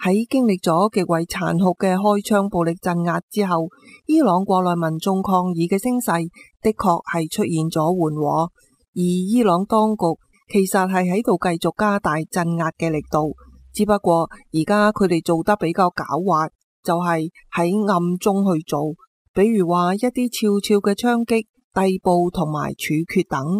喺經歷咗極為殘酷嘅開槍暴力鎮壓之後，伊朗國內民眾抗議嘅聲勢的確係出現咗緩和，而伊朗當局其實係喺度繼續加大鎮壓嘅力度，只不過而家佢哋做得比較狡猾，就係喺暗中去做，比如話一啲悄悄嘅槍擊、逮捕同埋處決等。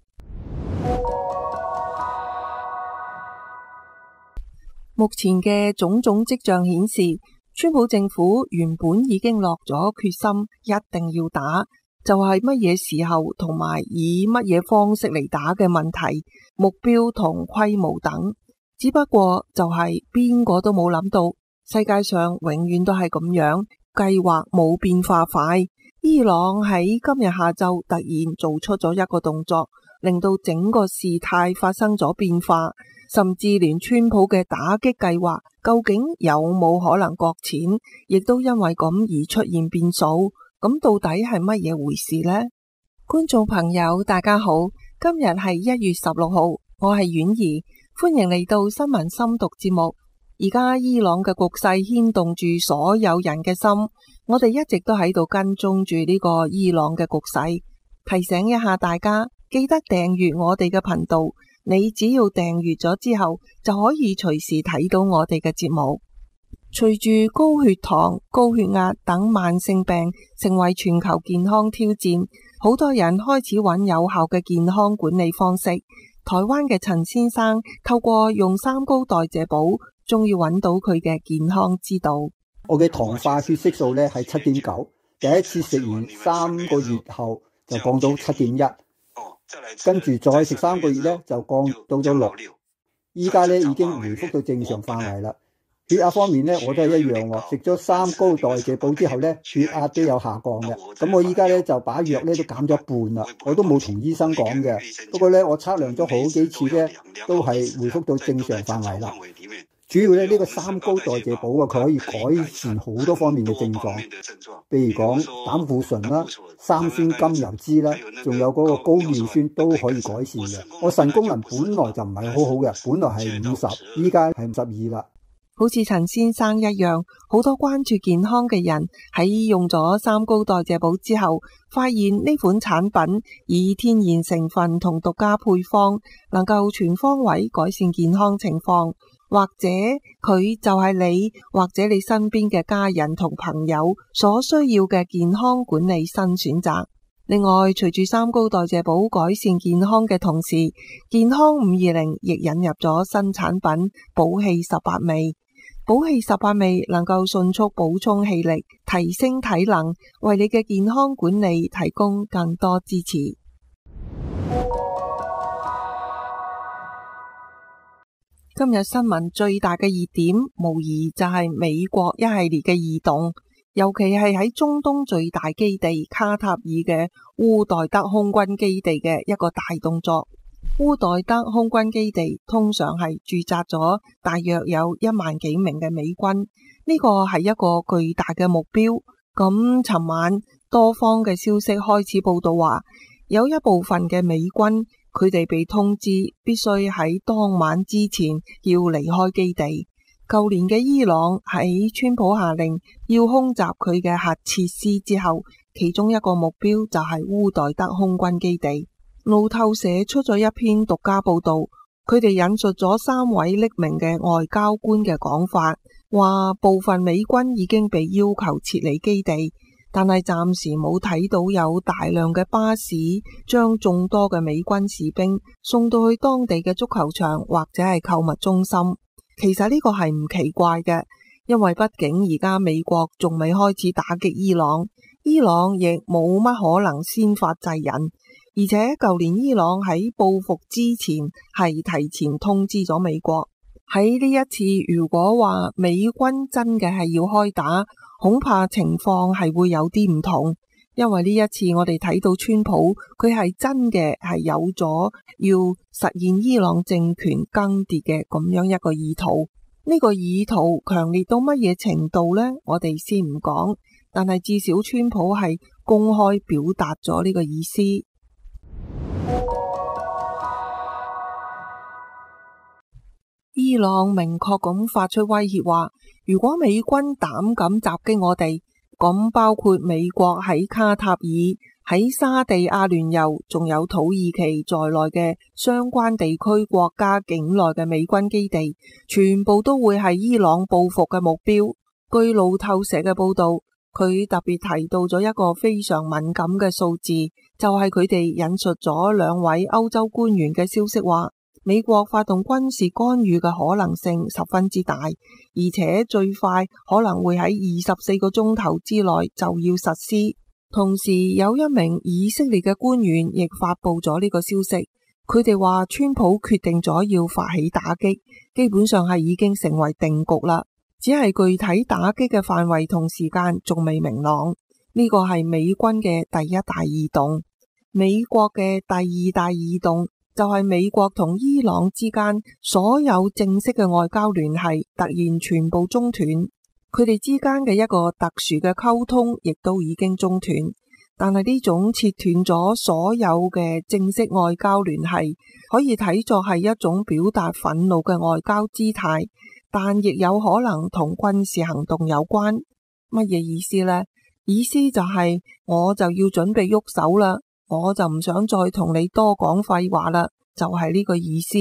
目前嘅種種跡象顯示，川普政府原本已經落咗決心，一定要打，就係乜嘢時候同埋以乜嘢方式嚟打嘅問題、目標同規模等。只不過就係邊個都冇諗到，世界上永遠都係咁樣，計劃冇變化快。伊朗喺今日下晝突然做出咗一個動作，令到整個事態發生咗變化。甚至連川普嘅打擊計劃究竟有冇可能擱淺，亦都因為咁而出現變數。咁到底係乜嘢回事呢？觀眾朋友大家好，今日係1月16號，我係婉兒，歡迎嚟到新聞深讀節目。而家伊朗嘅局勢牽動住所有人嘅心，我哋一直都喺度跟蹤住呢個伊朗嘅局勢。提醒一下大家，記得訂閱我哋嘅頻道。你只要訂閱咗之後，就可以隨時睇到我哋嘅節目。隨住高血糖、高血壓等慢性病成為全球健康挑戰，好多人開始揾有效嘅健康管理方式。台灣嘅陳先生透過用三高代謝補，終於揾到佢嘅健康之道。 我嘅糖化血色素呢係7.9，第一次食完3個月後就降到7.1。跟住再食3個月呢，就降到咗6，依家呢已經回復到正常範圍啦。血壓方面呢，我都係一樣喎，食咗三高代謝補之後呢，血壓都有下降嘅。咁我依家呢就把藥呢都減咗一半啦，我都冇同醫生講嘅。不過呢，我測量咗好幾次呢，都係回復到正常範圍啦。主要呢個三高代謝補佢可以改善好多方面嘅症狀，譬如講膽固醇啦、三酸甘油酯啦，仲有嗰個高尿酸都可以改善嘅。我腎功能本來就唔係好好嘅，本來係50，依家係52啦。 好似陳先生一樣，好多關注健康嘅人喺用咗三高代謝補之後，發現呢款產品以天然成分同獨家配方，能夠全方位改善健康情況。或者佢就係你或者你身邊嘅家人同朋友所需要嘅健康管理新選擇。另外，隨住三高代謝補改善健康嘅同時，健康520亦引入咗新產品補氣18味。補氣18味能夠迅速補充氣力，提升體能，為你嘅健康管理提供更多支持。今日新聞最大嘅熱點，無疑就係美國一系列嘅異動，尤其係喺中東最大基地卡塔爾嘅烏代德空軍基地嘅一個大動作。烏代德空軍基地通常係駐紮咗大約有1萬幾名嘅美軍，呢個係一個巨大嘅目標。咁尋晚多方嘅消息開始報道話，有一部分嘅美軍，佢哋被通知必須喺當晚之前要離開基地。舊年嘅伊朗喺川普下令要空襲佢嘅核設施之後，其中一個目標就係烏代德空軍基地。路透社出咗一篇獨家報道，佢哋引述咗3位匿名嘅外交官嘅講法，話部分美軍已經被要求撤離基地，但係暫時冇睇到有大量嘅巴士將眾多嘅美軍士兵送到去當地嘅足球場或者係購物中心。其實呢個係唔奇怪嘅，因為畢竟而家美國仲未開始打擊伊朗，伊朗亦冇乜可能先發制人。而且舊年伊朗喺報復之前係提前通知咗美國。喺呢一次，如果話美軍真嘅係要開打，恐怕情況係會有啲唔同，因為呢一次我哋睇到川普佢係真嘅係有咗要實現伊朗政權更迭嘅咁樣一個意圖。呢個意圖強烈到乜嘢程度呢？我哋先唔講，但係至少川普係公開表達咗呢個意思。 伊朗明確咁發出威脅話，如果美軍膽敢襲擊我哋，咁包括美國喺卡塔爾、喺沙地阿聯酋仲有土耳其在內嘅相關地區國家境內嘅美軍基地，全部都會係伊朗報復嘅目標。據路透社嘅報道，佢特別提到咗一個非常敏感嘅數字，就係佢哋引述咗2位歐洲官員嘅消息話，美國發動軍事干預嘅可能性十分之大，而且最快可能會喺24個鐘頭之內就要實施。同時有一名以色列嘅官員亦發佈咗呢個消息，佢哋話川普決定咗要發起打擊，基本上係已經成為定局啦，只係具體打擊嘅範圍同時間仲未明朗。呢個係美軍嘅第一大異動。美國嘅第二大異動就係美國同伊朗之間所有正式嘅外交聯繫突然全部中斷，佢哋之間嘅一個特殊嘅溝通亦都已經中斷。但係呢種切斷咗所有嘅正式外交聯繫，可以睇作係一種表達憤怒嘅外交姿態，但亦有可能同軍事行動有關。乜嘢意思呢？意思就係我就要準備喐手啦，我就唔想再同你多講廢話啦，就係呢個意思。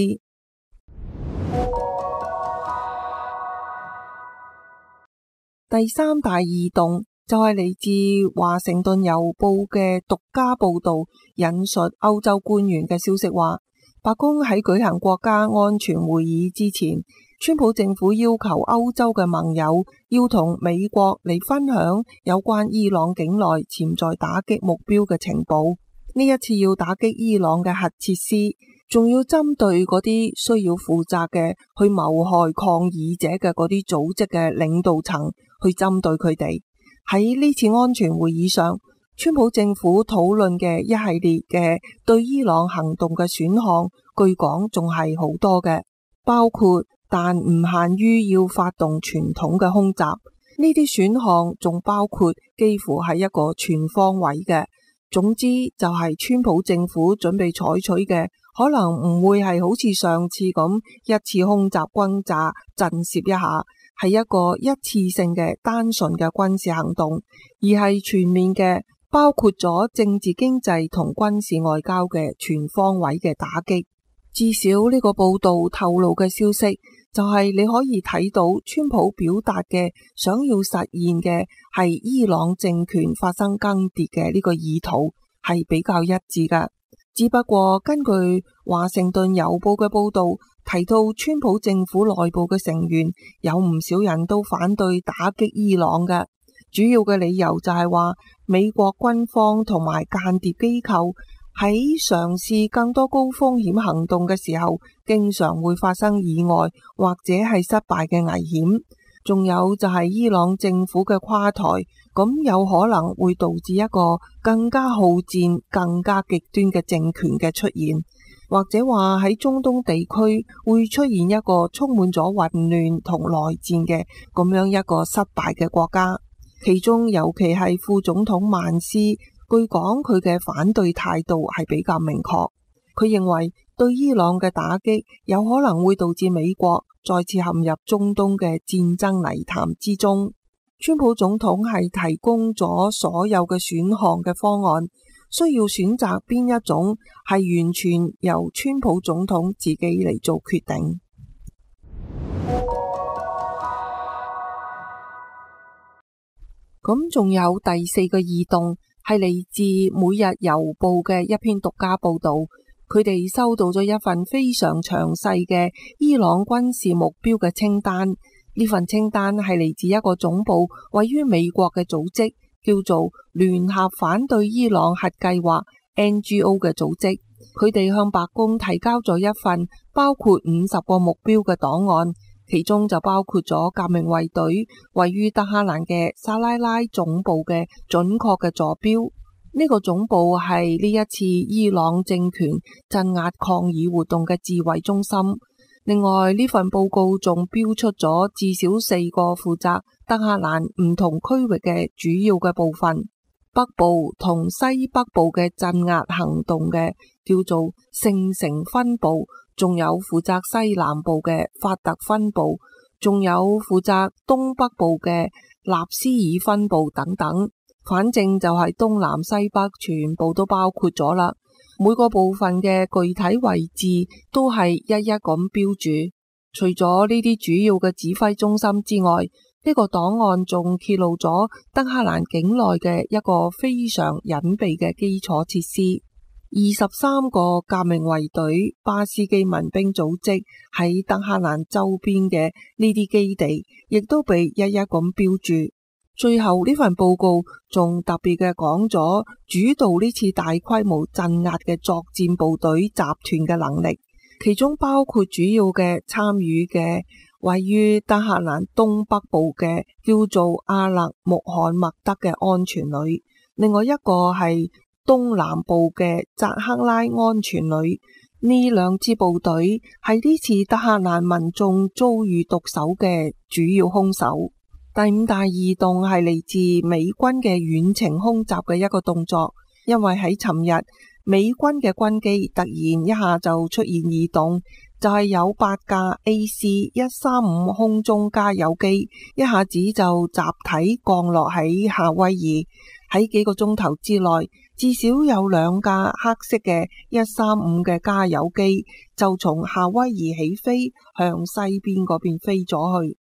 第三大異動就係嚟自華盛頓郵報嘅獨家報導，引述歐洲官員嘅消息話，白宮喺舉行國家安全會議之前，川普政府要求歐洲嘅盟友要同美國嚟分享有關伊朗境內潛在打擊目標嘅情報。呢一次要打擊伊朗嘅核設施，仲要針對嗰啲需要負責嘅去謀害抗議者嘅嗰啲組織嘅領導層去針對佢哋。喺呢次安全會議上，川普政府討論嘅一系列嘅對伊朗行動嘅選項，據講仲係好多嘅，包括但唔限於要發動傳統嘅空襲。呢啲選項仲包括幾乎係一個全方位嘅。總之就係川普政府準備採取嘅，可能唔會係好似上次咁一次空襲轟炸震懾一下，係一個一次性嘅單純嘅軍事行動，而係全面嘅，包括咗政治經濟同軍事外交嘅全方位嘅打擊。至少呢個報道透露嘅消息就係你可以睇到川普表達嘅想要實現嘅係伊朗政權發生更迭嘅呢個意圖係比較一致㗎。只不過根據華盛頓郵報嘅報道提到，川普政府內部嘅成員有唔少人都反對打擊伊朗嘅，主要嘅理由就係話美國軍方同埋間諜機構喺嘗試更多高風險行動嘅時候，經常會發生意外或者係失敗嘅危險。仲有就係伊朗政府嘅垮台，咁有可能會導致一個更加好戰、更加極端嘅政權嘅出現，或者話喺中東地區會出現一個充滿咗混亂同內戰嘅咁樣一個失敗嘅國家。其中尤其係副總統曼斯，據講佢嘅反對態度係比較明確，佢認為對伊朗嘅打擊有可能會導致美國再次陷入中東嘅戰爭泥潭之中。川普總統係提供咗所有嘅選項嘅方案，需要選擇邊一種係完全由川普總統自己嚟做決定。咁仲有第四個異動係嚟自每日郵報嘅一篇獨家報道，佢哋收到咗一份非常詳細嘅伊朗軍事目標嘅清單。呢份清單係嚟自一個總部位於美國嘅組織，叫做聯合反對伊朗核計劃 NGO 嘅組織。佢哋向白宮提交咗一份包括50個目標嘅檔案，其中就包括咗革命衛隊位於德黑蘭嘅沙拉拉總部嘅準確嘅坐標。呢個總部係呢一次伊朗政權鎮壓抗議活動嘅智慧中心。另外呢份報告仲標出咗至少4個負責德黑蘭唔同區域嘅主要嘅部分，北部同西北部嘅鎮壓行動嘅叫做聖城分部， 仲有負責西南部嘅法特分部，仲有負責東北部嘅納斯爾分部等等。反正就係東南西北全部都包括咗啦。每個部分嘅具體位置都係一一咁標注。除咗呢啲主要嘅指揮中心之外，呢個檔案仲揭露咗德黑蘭境內嘅一個非常隱秘嘅基礎設施。23個革命衛隊巴斯基民兵組織喺德黑蘭周邊嘅呢啲基地，亦都被一一咁標注。最後呢份報告仲特別嘅講咗主導呢次大規模鎮壓嘅作戰部隊集團嘅能力，其中包括主要嘅參與嘅位於德黑蘭東北部嘅叫做阿勒穆罕默德嘅安全旅，另外一個係東南部嘅扎克拉安全旅。呢兩支部隊係呢次德黑蘭民眾遭遇毒手嘅主要兇手。第5大異動係嚟自美軍嘅遠程空襲嘅一個動作，因為喺尋日美軍嘅軍機突然一下就出現異動，就係有8架 AC-135空中加油機一下子就集體降落喺夏威夷。喺幾個鐘頭之內，至少有2架黑色嘅135嘅加油機就從夏威夷起飛，向西邊嗰邊飛咗去。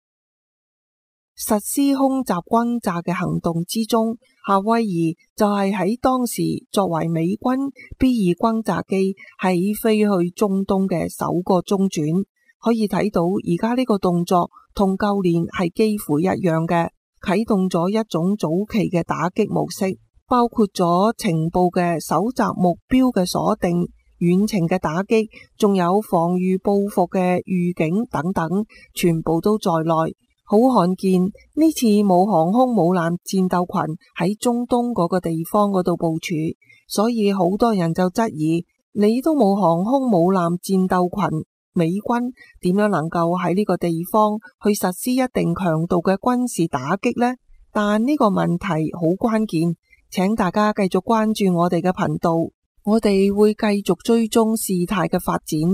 實施空襲轟炸嘅行動之中，夏威夷就係喺當時作為美軍 B-2轟炸機喺飛去中東嘅首個中轉。可以睇到而家呢個動作同舊年係幾乎一樣嘅，啟動咗一種早期嘅打擊模式，包括咗情報嘅搜集目標嘅鎖定、遠程嘅打擊，仲有防禦報復嘅預警等等，全部都在內。好罕見，呢次冇航空母艦戰鬥群喺中東嗰個地方嗰度部署，所以好多人就質疑，你都冇航空母艦戰鬥群，美軍點樣能夠喺呢個地方去實施一定強度嘅軍事打擊呢？但呢個問題好關鍵，請大家繼續關注我哋嘅頻道，我哋會繼續追蹤事態嘅發展。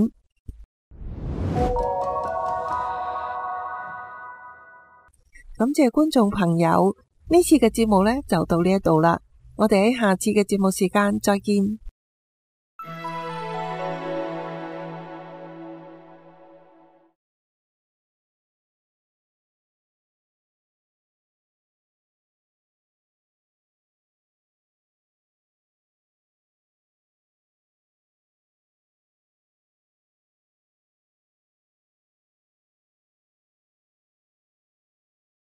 感謝觀眾朋友，呢次嘅節目呢就到呢一度啦，我哋喺下次嘅節目時間再見。